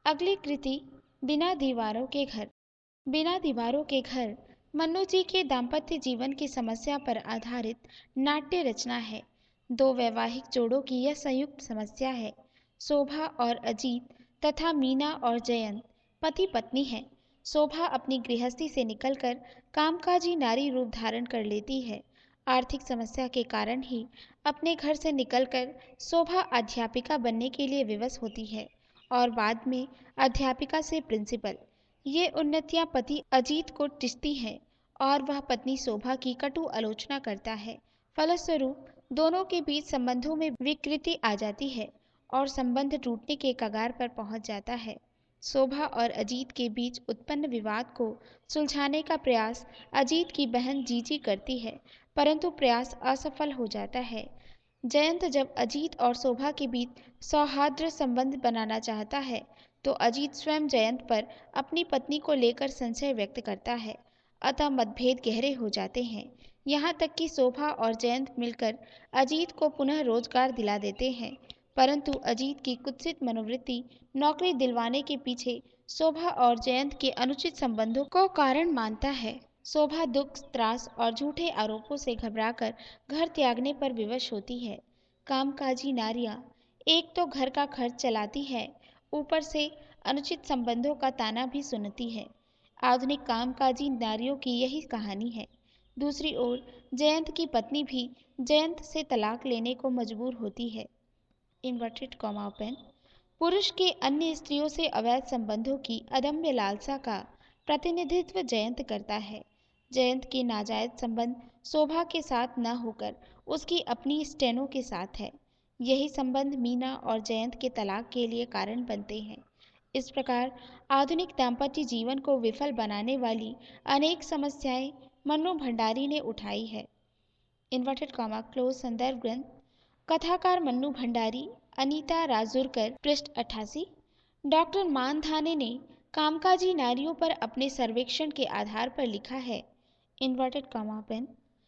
अगली कृति बिना दीवारों के घर। बिना दीवारों के घर मन्नू जी के दाम्पत्य जीवन की समस्या पर आधारित नाट्य रचना है। दो वैवाहिक जोड़ों की यह संयुक्त समस्या है। शोभा और अजीत तथा मीना और जयंत पति पत्नी हैं। शोभा अपनी गृहस्थी से निकलकर कामकाजी नारी रूप धारण कर लेती है। आर्थिक समस्या के कारण ही अपने घर से निकलकर शोभा अध्यापिका बनने के लिए विवश होती है और बाद में अध्यापिका से प्रिंसिपल। ये उन्नतियां पति अजीत को टिसती हैं और वह पत्नी शोभा की कटु आलोचना करता है। फलस्वरूप दोनों के बीच संबंधों में विकृति आ जाती है और संबंध टूटने के कगार पर पहुंच जाता है। शोभा और अजीत के बीच उत्पन्न विवाद को सुलझाने का प्रयास अजीत की बहन जीजी करती है, परंतु प्रयास असफल हो जाता है। जयंत जब अजीत और शोभा के बीच सौहार्द्र संबंध बनाना चाहता है तो अजीत स्वयं जयंत पर अपनी पत्नी को लेकर संशय व्यक्त करता है। अतः मतभेद गहरे हो जाते हैं। यहाँ तक कि शोभा और जयंत मिलकर अजीत को पुनः रोजगार दिला देते हैं, परंतु अजीत की कुत्सित मनोवृत्ति नौकरी दिलवाने के पीछे शोभा और जयंत के अनुचित संबंधों को कारण मानता है। शोभा दुख, त्रास और झूठे आरोपों से घबराकर घर त्यागने पर विवश होती है। कामकाजी नारियां एक तो घर का खर्च चलाती है, ऊपर से अनुचित संबंधों का ताना भी सुनती है। आधुनिक कामकाजी नारियों की यही कहानी है। दूसरी ओर जयंत की पत्नी भी जयंत से तलाक लेने को मजबूर होती है। Inverted comma open. पुरुष के अन्य स्त्रियों से अवैध संबंधों की अदम्य लालसा का प्रतिनिधित्व जयंत करता है। जयंत के नाजायज संबंध शोभा के साथ न होकर उसकी अपनी स्टेनो के साथ है। यही संबंध मीना और जयंत के तलाक के लिए कारण बनते हैं। इस प्रकार आधुनिक दाम्पत्य जीवन को विफल बनाने वाली अनेक समस्याएं मन्नू भंडारी ने उठाई है। इन्वर्टेड कॉमा क्लोज संदर्भ ग्रंथ। कथाकार मन्नू भंडारी, अनीता राजूरकर, पृष्ठ 88। डॉक्टर मानधाने ने कामकाजी नारियों पर अपने सर्वेक्षण के आधार पर लिखा है। Inverted comma open.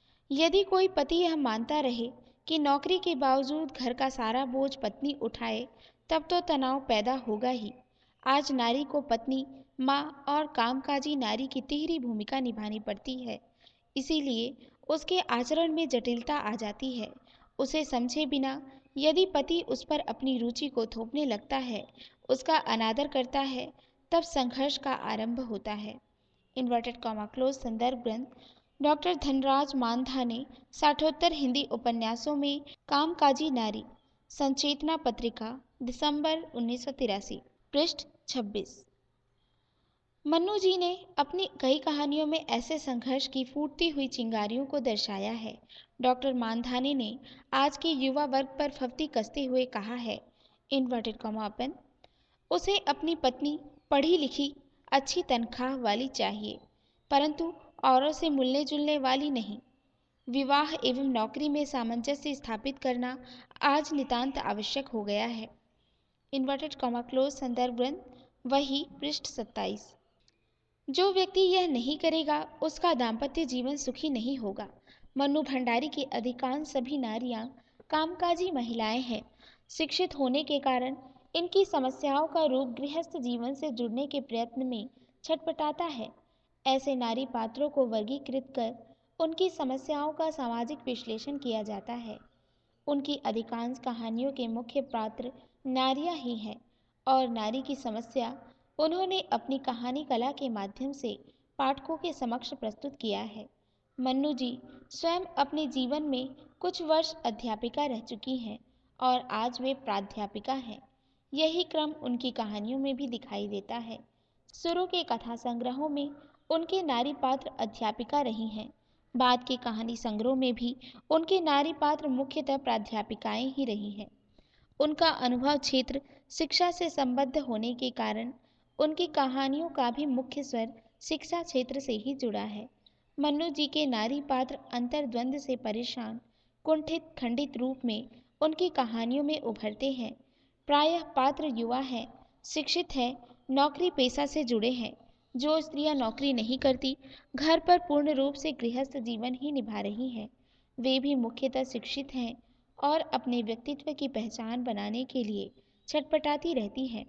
यदि कोई पति यह मानता रहे कि नौकरी के बावजूद घर का सारा बोझ पत्नी उठाए, तब तो तनाव पैदा होगा ही। आज नारी को पत्नी, माँ और कामकाजी नारी की तिहरी भूमिका निभानी पड़ती है। इसीलिए उसके आचरण में जटिलता आ जाती है। उसे समझे बिना यदि पति उस पर अपनी रुचि को थोपने लगता है, उसका अनादर करता है, तब संघर्ष का आरंभ होता है। इन्वर्टेड कॉमा क्लोज संदर्भ ग्रंथ। डॉक्टर धनराज मानधाने साठोत्तर हिंदी उपन्यासों में कामकाजी नारी, संचेतना पत्रिका, दिसंबर 1983, पृष्ठ 26। मन्नू जी ने अपनी कई कहानियों में ऐसे संघर्ष की फूटती हुई चिंगारियों को दर्शाया है। डॉक्टर मानधाने ने आज के युवा वर्ग पर फफ्ती कसते हुए कहा है, इन्वर्टेड कॉमा ओपन, उसे अपनी पत्नी पढ़ी लिखी, अच्छी तनख्वाह वाली चाहिए, परंतु औरों से मिलने जुलने वाली नहीं। विवाह एवं नौकरी में सामंजस्य स्थापित करना आज नितांत आवश्यक हो गया है। इन्वर्टेड कॉमा क्लोज संदर्भ ग्रंथ, वही, पृष्ठ 27। जो व्यक्ति यह नहीं करेगा उसका दाम्पत्य जीवन सुखी नहीं होगा। मन्नू भंडारी की अधिकांश सभी नारियां कामकाजी महिलाएं हैं। शिक्षित होने के कारण इनकी समस्याओं का रूप गृहस्थ जीवन से जुड़ने के प्रयत्न में छटपटाता है। ऐसे नारी पात्रों को वर्गीकृत कर उनकी समस्याओं का सामाजिक विश्लेषण किया जाता है। उनकी अधिकांश कहानियों के मुख्य पात्र नारियां ही हैं और नारी की समस्या उन्होंने अपनी कहानी कला के माध्यम से पाठकों के समक्ष प्रस्तुत किया है। मन्नू जी स्वयं अपने जीवन में कुछ वर्ष अध्यापिका रह चुकी हैं और आज वे प्राध्यापिका हैं। यही क्रम उनकी कहानियों में भी दिखाई देता है। शुरू के कथा संग्रहों में उनके नारी पात्र अध्यापिका रही हैं। बाद के कहानी संग्रह में भी उनके नारी पात्र मुख्यतः प्राध्यापिकाएं ही रही हैं। उनका अनुभव क्षेत्र शिक्षा से संबद्ध होने के कारण उनकी कहानियों का भी मुख्य स्वर शिक्षा क्षेत्र से ही जुड़ा है। मन्नू जी के नारी पात्र अंतर्द्वंद से परेशान, कुंठित, खंडित रूप में उनकी कहानियों में उभरते हैं। प्रायः पात्र युवा हैं, शिक्षित हैं, नौकरी पेशा से जुड़े हैं। जो स्त्रियां नौकरी नहीं करती, घर पर पूर्ण रूप से गृहस्थ जीवन ही निभा रही हैं, वे भी मुख्यतः शिक्षित हैं और अपने व्यक्तित्व की पहचान बनाने के लिए छटपटाती रहती हैं।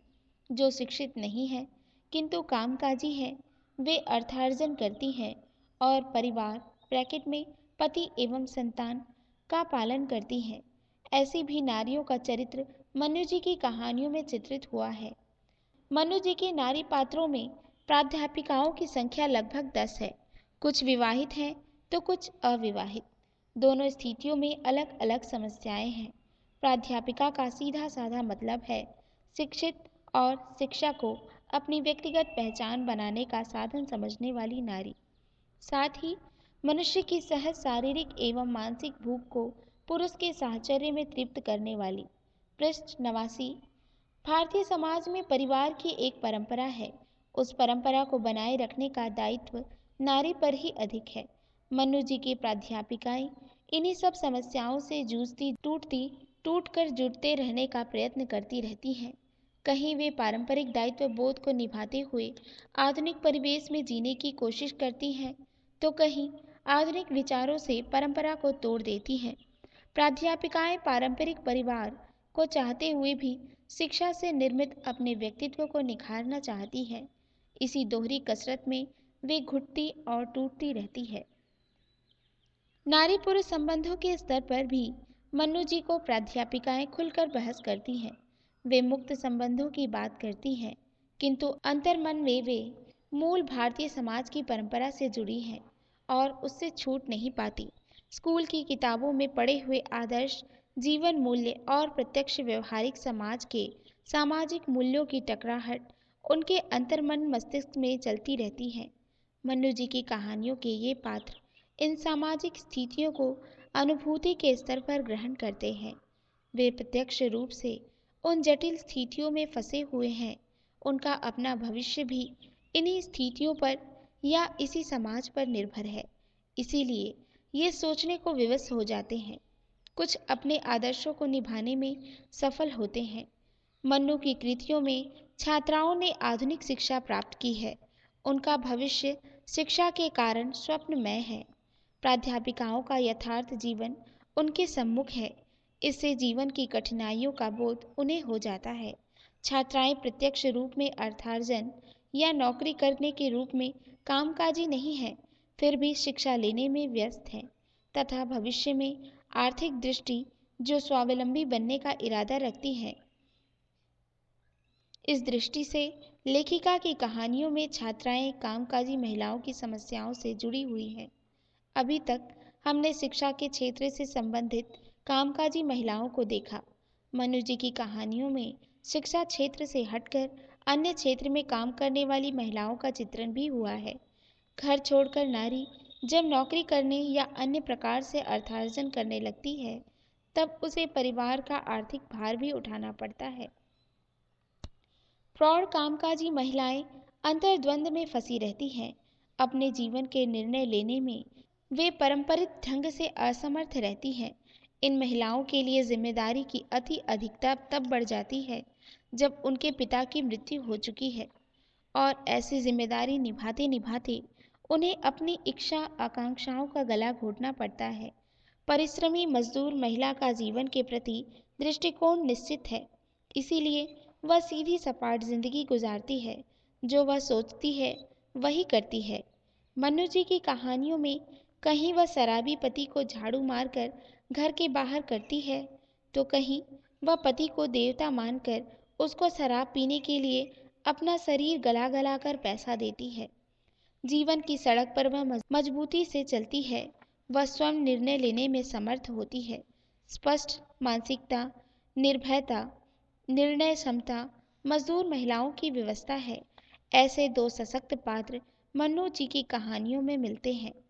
जो शिक्षित नहीं है किंतु कामकाजी है, वे अर्थार्जन करती हैं और परिवार ब्रैकेट में पति एवं संतान का पालन करती हैं। ऐसी भी नारियों का चरित्र मनु जी की कहानियों में चित्रित हुआ है। मनु जी के नारी पात्रों में प्राध्यापिकाओं की संख्या लगभग 10 है। कुछ विवाहित हैं तो कुछ अविवाहित। दोनों स्थितियों में अलग अलग समस्याएं हैं। प्राध्यापिका का सीधा साधा मतलब है शिक्षित और शिक्षा को अपनी व्यक्तिगत पहचान बनाने का साधन समझने वाली नारी। साथ ही मनुष्य की सहज शारीरिक एवं मानसिक भूख को पुरुष के साहचर्य में तृप्त करने वाली। पृष्ठ 89। भारतीय समाज में परिवार की एक परंपरा है। उस परंपरा को बनाए रखने का दायित्व नारी पर ही अधिक है। मनु जी की प्राध्यापिकाएं इन्हीं सब समस्याओं से जूझती टूटती टूट कर जुड़ते रहने का प्रयत्न करती रहती हैं। कहीं वे पारंपरिक दायित्व बोध को निभाते हुए आधुनिक परिवेश में जीने की कोशिश करती हैं, तो कहीं आधुनिक विचारों से परंपरा को तोड़ देती हैं। प्राध्यापिकाएं पारंपरिक परिवार को चाहते हुए भी शिक्षा से निर्मित अपने व्यक्तित्व को निखारना चाहती है। इसी दोहरी कसरत में वे घुटती और टूटती रहती है। नारी पुरुष संबंधों के स्तर पर भी मनु जी को प्राध्यापिकाएं खुलकर बहस करती हैं। वे मुक्त संबंधों की बात करती हैं, किंतु अंतर्मन में वे मूल भारतीय समाज की परंपरा से जुड़ी हैं और उससे छूट नहीं पाती। स्कूल की किताबों में पढ़े हुए आदर्श जीवन मूल्य और प्रत्यक्ष व्यवहारिक समाज के सामाजिक मूल्यों की टकराहट उनके अंतर्मन मस्तिष्क में चलती रहती है। मनु जी की कहानियों के ये पात्र इन सामाजिक स्थितियों को अनुभूति के स्तर पर ग्रहण करते हैं। वे प्रत्यक्ष रूप से उन जटिल स्थितियों में फंसे हुए हैं। उनका अपना भविष्य भी इन्हीं स्थितियों पर या इसी समाज पर निर्भर है। इसीलिए ये सोचने को विवश हो जाते हैं। कुछ अपने आदर्शों को निभाने में सफल होते हैं। मन्नू की कृतियों में छात्राओं ने आधुनिक शिक्षा प्राप्त की है। उनका भविष्य शिक्षा के कारण स्वप्नमय है। प्राध्यापिकाओं का यथार्थ जीवन उनके सम्मुख है। इससे जीवन की कठिनाइयों का बोध उन्हें हो जाता है। छात्राएं प्रत्यक्ष रूप में अर्थार्जन या नौकरी करने के रूप में कामकाजी नहीं है, फिर भी शिक्षा लेने में व्यस्त हैं तथा भविष्य में आर्थिक दृष्टि जो स्वावलंबी बनने का इरादा रखती है। इस दृष्टि से लेखिका की कहानियों में छात्राएं कामकाजी महिलाओं की समस्याओं से जुड़ी हुई हैं। अभी तक हमने शिक्षा के क्षेत्र से संबंधित कामकाजी महिलाओं को देखा। मनु जी की कहानियों में शिक्षा क्षेत्र से हटकर अन्य क्षेत्र में काम करने वाली महिलाओं का चित्रण भी हुआ है। घर छोड़कर नारी जब नौकरी करने या अन्य प्रकार से अर्थार्जन करने लगती है, तब उसे परिवार का आर्थिक भार भी उठाना पड़ता है। प्रौढ़ कामकाजी महिलाएं अंतर्द्वंद में फंसी रहती हैं। अपने जीवन के निर्णय लेने में वे पारंपरिक ढंग से असमर्थ रहती हैं। इन महिलाओं के लिए जिम्मेदारी की अति अधिकता तब बढ़ जाती है जब उनके पिता की मृत्यु हो चुकी है और ऐसी जिम्मेदारी निभाते निभाते उन्हें अपनी इच्छा आकांक्षाओं का गला घोटना पड़ता है। परिश्रमी मजदूर महिला का जीवन के प्रति दृष्टिकोण निश्चित है, इसीलिए वह सीधी सपाट जिंदगी गुजारती है। जो वह सोचती है वही करती है। मनु जी की कहानियों में कहीं वह शराबी पति को झाड़ू मारकर घर के बाहर करती है, तो कहीं वह पति को देवता मानकर उसको शराब पीने के लिए अपना शरीर गला गला कर पैसा देती है। जीवन की सड़क पर वह मजबूती से चलती है। वह स्वयं निर्णय लेने में समर्थ होती है। स्पष्ट मानसिकता, निर्भयता, निर्णय क्षमता मजदूर महिलाओं की व्यवस्था है। ऐसे दो सशक्त पात्र मन्नू जी की कहानियों में मिलते हैं।